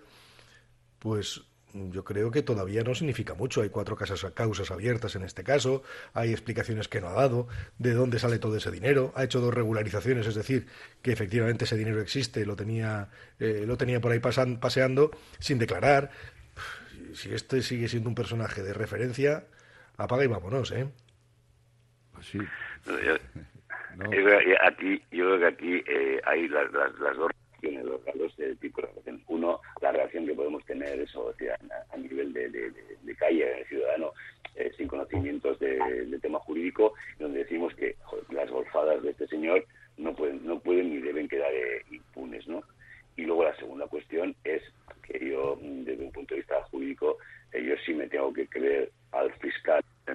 pues yo creo que todavía no significa mucho. Hay cuatro casas, causas abiertas en este caso, hay explicaciones que no ha dado, de dónde sale todo ese dinero, ha hecho dos regularizaciones, es decir, que efectivamente ese dinero existe, lo tenía, eh, lo tenía por ahí pasan, paseando sin declarar. Si este sigue siendo un personaje de referencia, apaga y vámonos, ¿eh?
Pues sí.
No, yo, no. Yo creo que aquí, yo creo que aquí eh, hay las, las, las dos los dos de tipo de relación. Uno, la relación que podemos tener eso, o sea, a, a nivel de, de, de, de calle, el ciudadano, eh, sin conocimientos de, de tema jurídico, donde decimos que joder, las golfadas de este señor no pueden, no pueden ni deben quedar eh, impunes, ¿no? Y luego la segunda cuestión es que yo, desde un punto de vista jurídico, eh, yo sí me tengo que creer al fiscal de,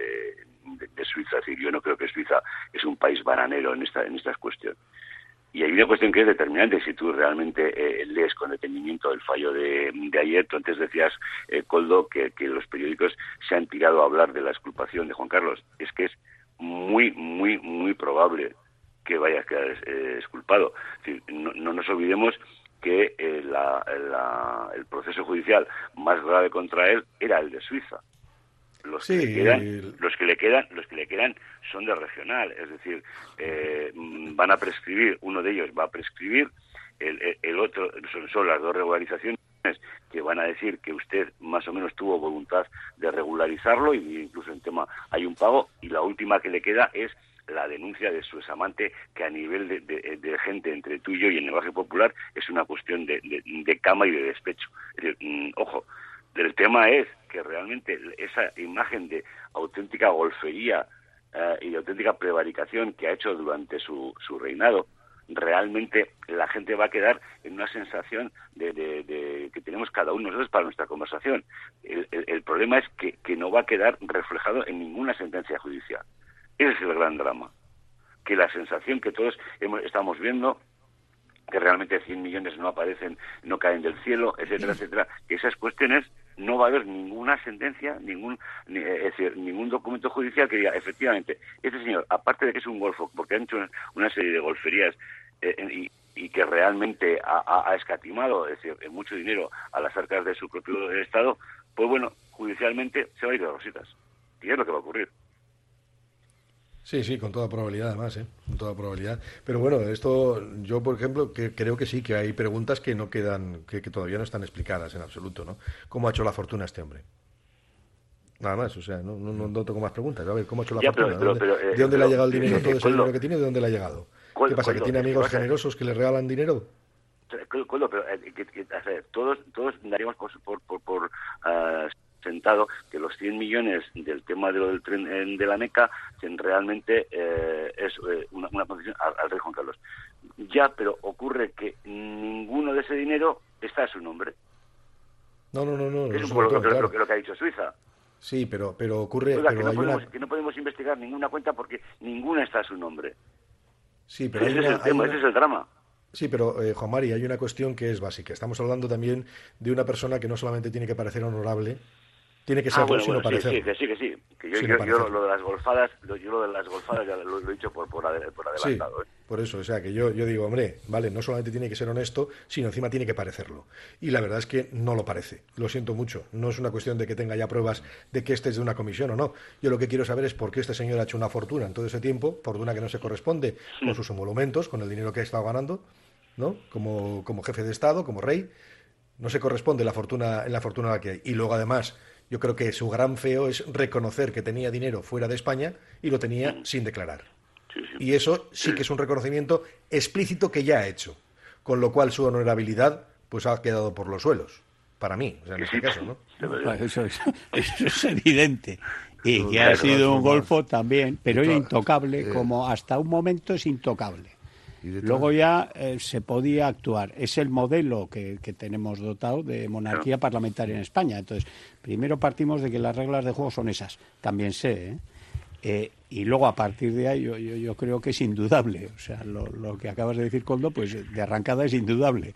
de, de Suiza. Es decir, yo no creo que Suiza es un país bananero en esta en estas cuestiones. Y hay una cuestión que es determinante. Si tú realmente eh, lees con detenimiento el fallo de, de ayer, tú antes decías, eh, Koldo, que, que los periódicos se han tirado a hablar de la exculpación de Juan Carlos. Es que es muy, muy, muy probable que vaya a quedar eh, exculpado. Es decir, no, no nos olvidemos que eh, la, la, el proceso judicial más grave contra él era el de Suiza. Los que, sí, le quedan, los que le quedan, los que le quedan son de regional, es decir, eh, van a prescribir, uno de ellos va a prescribir, el, el, el otro son, son las dos regularizaciones que van a decir que usted más o menos tuvo voluntad de regularizarlo y incluso en tema hay un pago, y la última que le queda es la denuncia de su examante, que a nivel de, de, de gente entre tú y yo y el lenguaje popular es una cuestión de, de, de cama y de despecho. Es decir, mmm, ojo, el tema es que realmente esa imagen de auténtica golfería eh, y de auténtica prevaricación que ha hecho durante su, su reinado, realmente la gente va a quedar en una sensación de, de, de que tenemos cada uno de nosotros para nuestra conversación. El, el, el problema es que, que no va a quedar reflejado en ninguna sentencia judicial. Ese es el gran drama. Que la sensación que todos hemos, estamos viendo, que realmente cien millones no aparecen, no caen del cielo, etcétera, etcétera, que esas cuestiones no va a haber ninguna sentencia, ningún ni, es decir, ningún documento judicial que diga, efectivamente, este señor, aparte de que es un golfo, porque han hecho una, una serie de golferías eh, y, y que realmente ha, ha escatimado, es decir, mucho dinero a las arcas de su propio Estado, pues bueno, judicialmente se va a ir de rositas. Y es lo que va a ocurrir.
Sí, sí, con toda probabilidad además, ¿eh? Con toda probabilidad. Pero bueno, esto, yo por ejemplo, que creo que sí, que hay preguntas que no quedan, que, que todavía no están explicadas en absoluto, ¿no? ¿Cómo ha hecho la fortuna este hombre? Nada más, o sea, no, no, no tengo más preguntas. A ver, ¿cómo ha hecho la
ya,
fortuna?
pero,
¿De,
pero,
dónde,
eh,
¿De dónde
pero,
le ha llegado el dinero?
Eh,
¿Todo ese
Coldo,
dinero que tiene? ¿De dónde le ha llegado?
Coldo,
¿Qué pasa,
Coldo,
que tiene amigos
pasa?
generosos que le regalan dinero?
Coldo, pero eh, que, que, a ver, todos, todos daríamos por, por, por, por uh, sentado que los cien millones del tema de lo del tren de la Meca realmente eh, es eh, una, una concesión al, al rey Juan Carlos. Ya, pero ocurre que ninguno de ese dinero está a su nombre.
No, no, no, no.
Es un
no
poco lo,
todo,
lo,
claro.
lo, lo que ha dicho Suiza.
Sí, pero, pero ocurre...
Oiga,
pero
que, no
hay
podemos,
una...
que no podemos investigar ninguna cuenta porque ninguna está a su nombre.
Sí, pero
ese
hay
es
una,
el tema,
hay una...
ese es el drama.
Sí, pero eh, Juan Mari, hay una cuestión que es básica. Estamos hablando también de una persona que no solamente tiene que parecer honorable, tiene que serlo,
ah, bueno,
sino
bueno, sí,
parecerlo.
sí, que sí, que sí. Que yo,
Sino
yo, yo
parecerlo.
lo de las golfadas, lo, yo lo de las golfadas ya lo, lo he dicho por, por, adel- por adelantado.
Sí,
¿eh?
por eso, o sea, que yo, yo digo, hombre, vale, no solamente tiene que ser honesto, sino encima tiene que parecerlo. Y la verdad es que no lo parece, lo siento mucho. No es una cuestión de que tenga ya pruebas de que este es de una comisión o no. Yo lo que quiero saber es por qué este señor ha hecho una fortuna en todo ese tiempo, fortuna que no se corresponde con sus emolumentos, con el dinero que ha estado ganando, ¿no? Como, como jefe de Estado, como rey, no se corresponde la fortuna, en la fortuna que hay. Y luego, además, yo creo que su gran feo es reconocer que tenía dinero fuera de España y lo tenía sin declarar. Y eso sí que es un reconocimiento explícito que ya ha hecho, con lo cual su honorabilidad pues ha quedado por los suelos, para mí, o sea, en este caso, ¿no?
Eso es, eso es evidente. Y que
Claro,
ha sido un
más.
golfo también, pero
Y
era
to-
intocable,
eh.
como hasta un momento es intocable.
de
Luego ya eh, se podía actuar. Es el modelo que, que tenemos dotado de monarquía parlamentaria en España. Entonces, primero partimos de que las reglas de juego son esas. También sé, ¿eh? Eh, y luego a partir de ahí yo, yo, yo creo que es indudable. O sea, lo, lo que acabas de decir, Coldo, pues de arrancada es indudable.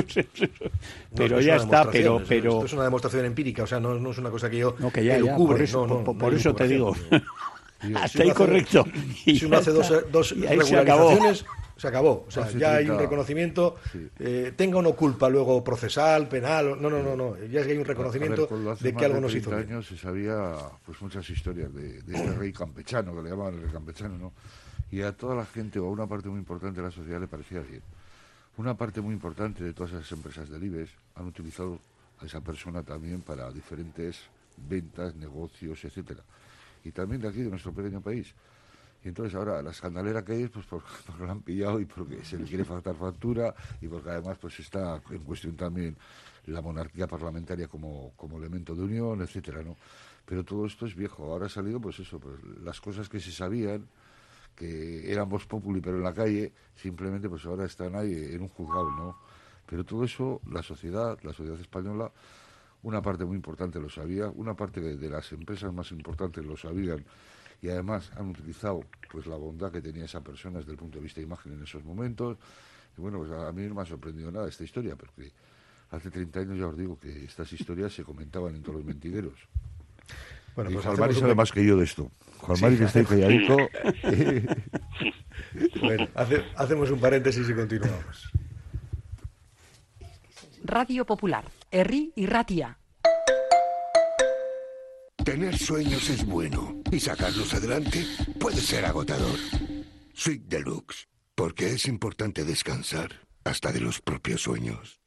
Pero
No, es
ya
una
está,
demostración,
pero...
es-
pero
Esto es una demostración empírica, o sea, no, no es una cosa que yo
no, que ya, ya,
elucubre,
por eso,
no, no,
por,
no
por
hay
eso te digo.
elucubración.
Hasta
Si uno
ahí
hace-
correcto. Y
Si uno
ya
hace dos,
está.
dos
Y ahí se acabó.
regularizaciones, se acabó. O sea,
Hace
ya hay
treinta
un reconocimiento, eh, tenga o no culpa luego procesal, penal, no, no, no, no. Ya es que hay un reconocimiento
A ver, cuando hace
de que
más
algo
de
nos hizo
treinta
bien.
años se sabía pues muchas historias de, de este rey campechano, que le llamaban el rey campechano, ¿no? Y a toda la gente, o a una parte muy importante de la sociedad, le parecía bien. Una parte muy importante de todas esas empresas del IBEX han utilizado a esa persona también para diferentes ventas, negocios, etcétera. Y también de aquí, de nuestro pequeño país. Y entonces ahora la escandalera que es, pues por- porque lo han pillado y porque se le quiere faltar factura y porque además pues está en cuestión también la monarquía parlamentaria como, como elemento de unión, etcétera, ¿no? Pero todo esto es viejo. Ahora ha salido, pues eso, pues las cosas que se sabían, que eran vox populi pero en la calle, simplemente pues ahora están ahí en un juzgado, ¿no? Pero todo eso, la sociedad, la sociedad española, una parte muy importante lo sabía, una parte de, de las empresas más importantes lo sabían y además han utilizado pues la bondad que tenía esa persona desde el punto de vista de imagen en esos momentos. Y bueno, pues a mí no me ha sorprendido nada esta historia, porque hace treinta años ya os digo que estas historias se comentaban en todos los mentideros.
Bueno,
y
pues
Juan
hacemos
Mari
un
sabe
pe-
más que yo de esto. Juan
Sí.
Mari, que está ahí calladito.
Bueno, hace- hacemos un paréntesis y continuamos.
Radio Popular, Herri y Ratia.
Tener sueños es bueno y sacarlos adelante puede ser agotador. Suite Deluxe, porque es importante descansar hasta de los propios sueños.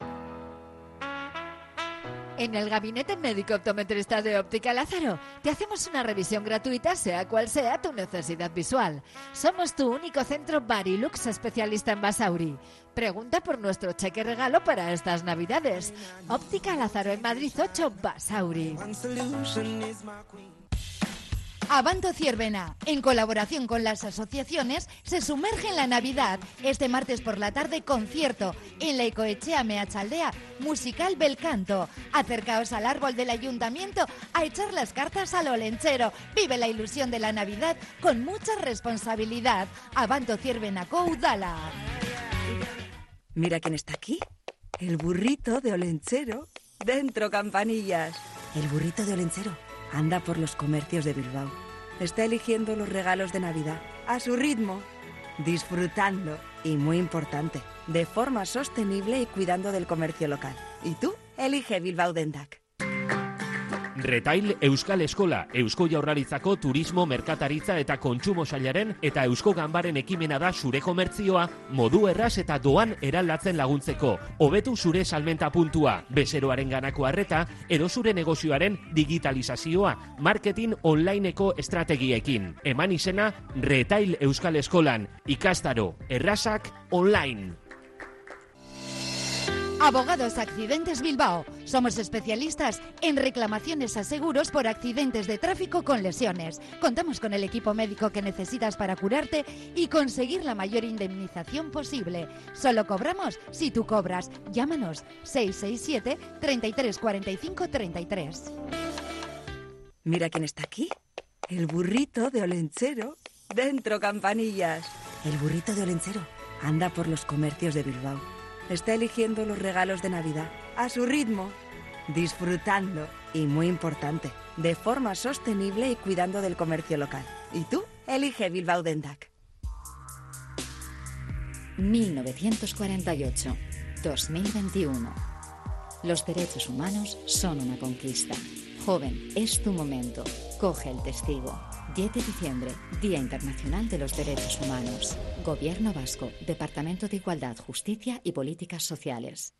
En el Gabinete Médico Optometrista de Óptica Lázaro te hacemos una revisión gratuita sea cual sea tu necesidad visual. Somos tu único centro Barilux especialista en Basauri. Pregunta por nuestro cheque regalo para estas Navidades. Óptica Lázaro en Madrid ocho, Basauri. Avanto Ciervena, en colaboración con las asociaciones, se sumerge en la Navidad. Este martes por la tarde, concierto en la Icoetxea Meatzaldea, musical Belcanto. Acercaos al árbol del ayuntamiento a echar las cartas al olenchero. Vive la ilusión de la Navidad con mucha responsabilidad. Avanto Ciervena Udala.
Mira quién está aquí. El burrito de Olenchero. Dentro, campanillas. El burrito de Olenchero anda por los comercios de Bilbao. Está eligiendo los regalos de Navidad a su ritmo, disfrutando y, muy importante, de forma sostenible y cuidando del comercio local. ¿Y tú? Elige Bilbao Dendak.
Retail Euskal Eskola, Eusko Jaurlaritzako turismo, merkataritza eta kontsumo sailaren eta Eusko Ganbaren ekimena da zure komertzioa modu erraz eta doan eraldatzen laguntzeko. Hobetu zure salmenta puntua, bezeroaren ganako arreta edo zure negozioaren digitalizazioa, marketing onlineko estrategiekin. Eman izena Retail Euskal Eskolan, ikastaro, errazak, online.
Abogados Accidentes Bilbao. Somos especialistas en reclamaciones a seguros por accidentes de tráfico con lesiones. Contamos con el equipo médico que necesitas para curarte y conseguir la mayor indemnización posible. Solo cobramos si tú cobras. Llámanos seis seis siete, treinta y tres cuarenta y cinco, treinta y tres.
Mira quién está aquí. El burrito de Olenchero. Dentro, campanillas. El burrito de Olenchero anda por los comercios de Bilbao. Está eligiendo los regalos de Navidad a su ritmo, disfrutando y, muy importante, de forma sostenible y cuidando del comercio local. ¿Y tú? Elige Bilbao Dendac.
mil novecientos cuarenta y ocho a dos mil veintiuno. Los derechos humanos son una conquista. Joven, es tu momento. Coge el testigo. diez de diciembre, Día Internacional de los Derechos Humanos. Gobierno Vasco, Departamento de Igualdad, Justicia y Políticas Sociales.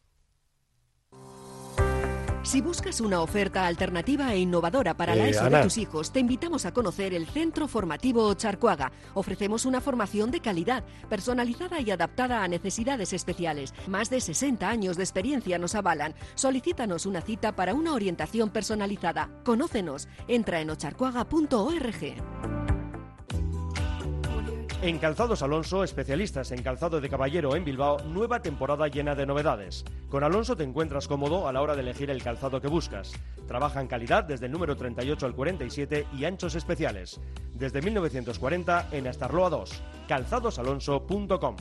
Si buscas una oferta alternativa e innovadora para la
Eh,
ESO
Ana.
de tus hijos, te invitamos a conocer el Centro Formativo Ocharcoaga. Ofrecemos una formación de calidad, personalizada y adaptada a necesidades especiales. Más de sesenta años de experiencia nos avalan. Solicítanos una cita para una orientación personalizada. Conócenos. Entra en ocharcoaga punto org.
En Calzados Alonso, especialistas en calzado de caballero en Bilbao, nueva temporada llena de novedades. Con Alonso te encuentras cómodo a la hora de elegir el calzado que buscas. Trabaja en calidad desde el número treinta y ocho al cuarenta y siete y anchos especiales. Desde mil novecientos cuarenta en Astarloa dos. calzados alonso punto com.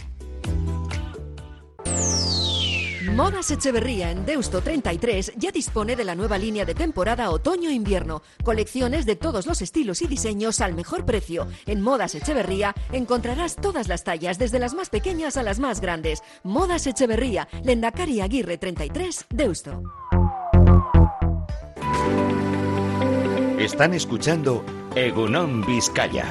Modas Echeverría en Deusto treinta y tres ya dispone de la nueva línea de temporada otoño-invierno. Colecciones de todos los estilos y diseños al mejor precio. En Modas Echeverría encontrarás todas las tallas, desde las más pequeñas a las más grandes. Modas Echeverría, Lendakari Aguirre treinta y tres, Deusto.
Están escuchando Egunon Vizcaya.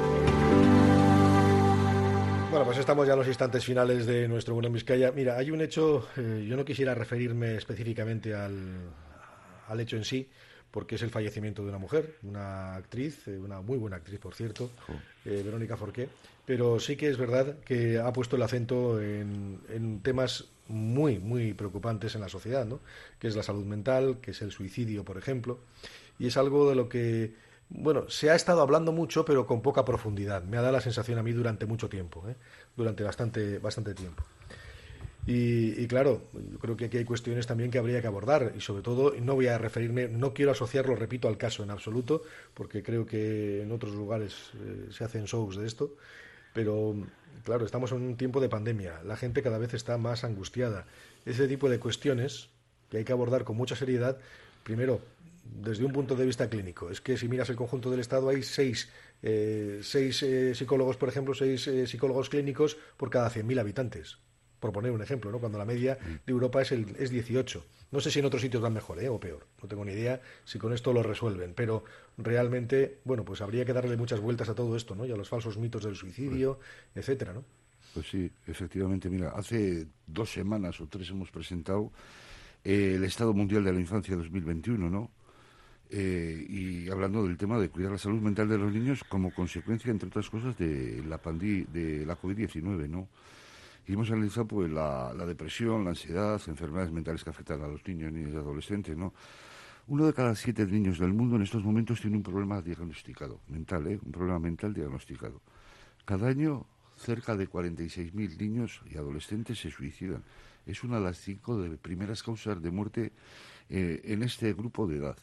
Bueno, pues estamos ya en los instantes finales de nuestro Egunon Vizcaya. Mira, hay un hecho, eh, yo no quisiera referirme específicamente al, al hecho en sí, porque es el fallecimiento de una mujer, una actriz, eh, una muy buena actriz, por cierto, eh, Verónica Forqué, pero sí que es verdad que ha puesto el acento en, en temas muy, muy preocupantes en la sociedad, ¿no? Que es la salud mental, que es el suicidio, por ejemplo, y es algo de lo que... Bueno, se ha estado hablando mucho, pero con poca profundidad. Me ha dado la sensación a mí durante mucho tiempo, ¿eh? durante bastante, bastante tiempo. Y, y claro, yo creo que aquí hay cuestiones también que habría que abordar y sobre todo, no voy a referirme, no quiero asociarlo, repito, al caso en absoluto, porque creo que en otros lugares eh, se hacen shows de esto, pero claro, estamos en un tiempo de pandemia, la gente cada vez está más angustiada. Ese tipo de cuestiones que hay que abordar con mucha seriedad, primero, desde un punto de vista clínico. Es que si miras el conjunto del Estado hay seis, eh, seis eh, psicólogos, por ejemplo, seis eh, psicólogos clínicos por cada cien mil habitantes. Por poner un ejemplo, ¿no? Cuando la media de Europa es, el, es dieciocho. No sé si en otros sitios van mejor ¿eh? o peor. No tengo ni idea si con esto lo resuelven. Pero realmente, bueno, pues habría que darle muchas vueltas a todo esto, ¿no? Y a los falsos mitos del suicidio, etcétera, ¿no?
Pues sí, efectivamente. Mira, hace dos semanas o tres hemos presentado eh, el Estado Mundial de la Infancia dos mil veintiuno, ¿no? Eh, y hablando del tema de cuidar la salud mental de los niños como consecuencia, entre otras cosas, de la pandi de la covid diecinueve, ¿no? Y hemos analizado pues la, la depresión, la ansiedad, enfermedades mentales que afectan a los niños, niñas y adolescentes, ¿no? Uno de cada siete niños del mundo en estos momentos tiene un problema diagnosticado, mental, ¿eh? Un problema mental diagnosticado. Cada año, cerca de cuarenta y seis mil niños y adolescentes se suicidan. Es una de las cinco de primeras causas de muerte eh, en este grupo de edad.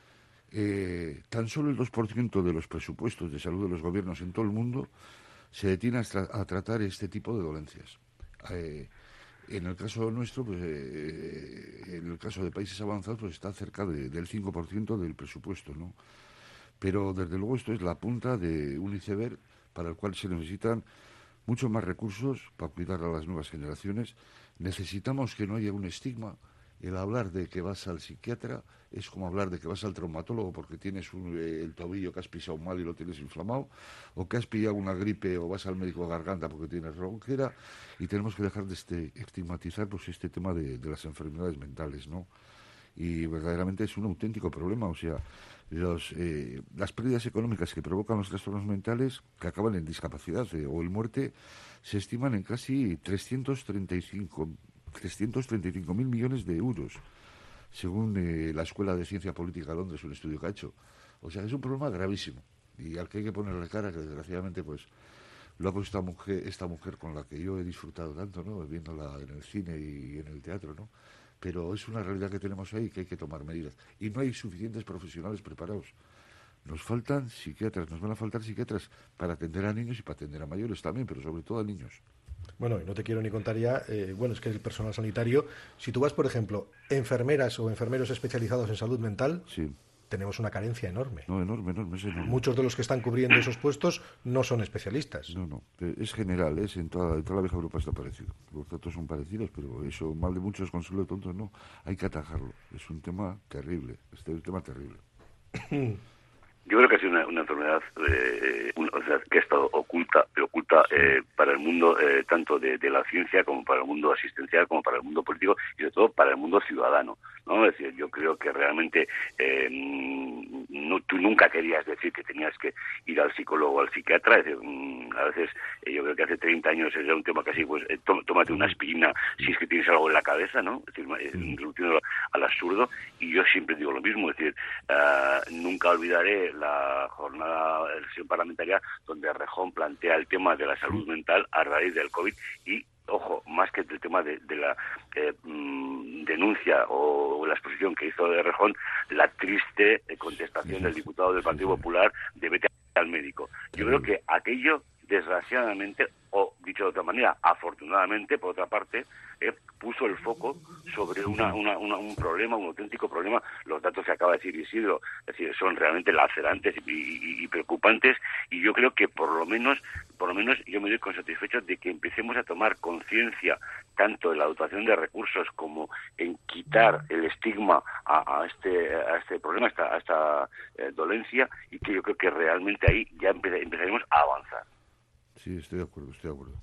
Eh, tan solo el dos por ciento de los presupuestos de salud de los gobiernos en todo el mundo se detiene a, tra- a tratar este tipo de dolencias. Eh, en el caso nuestro, pues, eh, en el caso de países avanzados, pues está cerca de, del cinco por ciento del presupuesto, ¿no? Pero desde luego esto es la punta de un iceberg para el cual se necesitan muchos más recursos para cuidar a las nuevas generaciones. Necesitamos que no haya un estigma. El hablar de que vas al psiquiatra es como hablar de que vas al traumatólogo porque tienes un, eh, el tobillo que has pisado mal y lo tienes inflamado, o que has pillado una gripe o vas al médico de garganta porque tienes ronquera, y tenemos que dejar de este, estigmatizar pues este tema de, de las enfermedades mentales, ¿no? Y verdaderamente es un auténtico problema, o sea, los, eh, las pérdidas económicas que provocan los trastornos mentales que acaban en discapacidad eh, o en muerte se estiman en casi trescientos treinta y cinco mil millones de euros, según eh, la Escuela de Ciencia Política de Londres, un estudio que ha hecho. O sea, es un problema gravísimo y al que hay que ponerle cara, que desgraciadamente pues lo ha puesto esta mujer, esta mujer con la que yo he disfrutado tanto, ¿no? Viéndola en el cine y en el teatro, ¿no? Pero es una realidad que tenemos ahí que hay que tomar medidas. Y no hay suficientes profesionales preparados. Nos faltan psiquiatras, nos van a faltar psiquiatras para atender a niños y para atender a mayores también, pero sobre todo a niños.
Bueno, y no te quiero ni contar ya, eh, bueno, es que el personal sanitario, si tú vas, por ejemplo, enfermeras o enfermeros especializados en salud mental,
sí.
tenemos una carencia enorme.
No, enorme, enorme, es enorme.
Muchos de los que están cubriendo esos puestos no son especialistas.
No, no, es general, es en toda, en toda la vieja Europa está parecido. Los datos son parecidos, pero eso, mal de muchos, consuelo de tontos, no. Hay que atajarlo. Es un tema terrible, este es un tema terrible.
Yo creo que ha sido una, una enfermedad eh, una, o sea, que ha estado oculta, pero oculta eh, para el mundo eh, tanto de, de la ciencia como para el mundo asistencial, como para el mundo político y sobre todo para el mundo ciudadano, ¿no? Es decir, yo creo que realmente eh, no, tú nunca querías decir que tenías que ir al psicólogo o al psiquiatra. Es decir, a veces eh, yo creo que hace treinta años era un tema casi, pues, eh, tó, tómate una aspirina si es que tienes algo en la cabeza, ¿no? Es decir, eh, reduciendo al absurdo. Y yo siempre digo lo mismo, es decir, uh, nunca olvidaré la jornada de sesión parlamentaria donde Rejón plantea el tema de la salud mental a raíz del COVID y, ojo, más que el tema de, de la eh, mm, denuncia o la exposición que hizo de Rejón, la triste eh, contestación del diputado del Partido Popular de vete al médico. Yo creo que aquello, desgraciadamente, o dicho de otra manera, afortunadamente, por otra parte, eh, puso el foco sobre una, una, una, un problema, un auténtico problema. Los datos que acaba de decir Isidro, es decir, son realmente lacerantes y, y, y preocupantes, y yo creo que por lo menos, por lo menos yo me doy con satisfecho de que empecemos a tomar conciencia tanto en la dotación de recursos como en quitar el estigma a, a este a este problema, a esta, a esta eh, dolencia, y que yo creo que realmente ahí ya empe- empezaremos a avanzar.
Sí, estoy de acuerdo, estoy de acuerdo.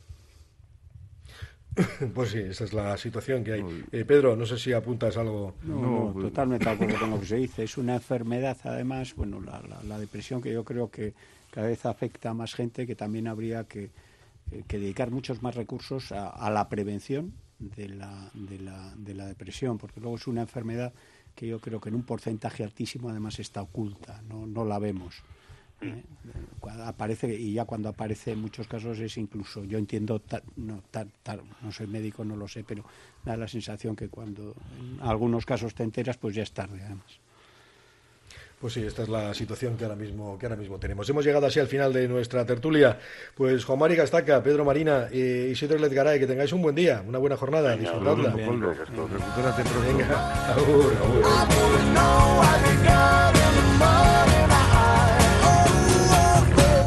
Pues sí, esa es la situación que hay. Eh, Pedro, no sé si apuntas algo.
No, no, no totalmente de acuerdo con lo que se dice. Es una enfermedad, además, bueno, la, la, la depresión, que yo creo que cada vez afecta a más gente, que también habría que, que, que dedicar muchos más recursos a, a la prevención de la, de, la, de la depresión, porque luego es una enfermedad que yo creo que en un porcentaje altísimo además está oculta, no, no la vemos. ¿Eh? Aparece, y ya cuando aparece en muchos casos es incluso, yo entiendo, ta, no, ta, ta, no soy médico, no lo sé, pero da la sensación que cuando en algunos casos te enteras, pues ya es tarde, además.
Pues sí, esta es la situación que ahora mismo que ahora mismo tenemos. Hemos llegado así al final de nuestra tertulia. Pues Juan Mari Gastaca, Pedro Marina y eh, Isidro Letgaray, que tengáis un buen día, una buena jornada, disfrutadla.
Recupérate pronto.
Venga, agur, agur.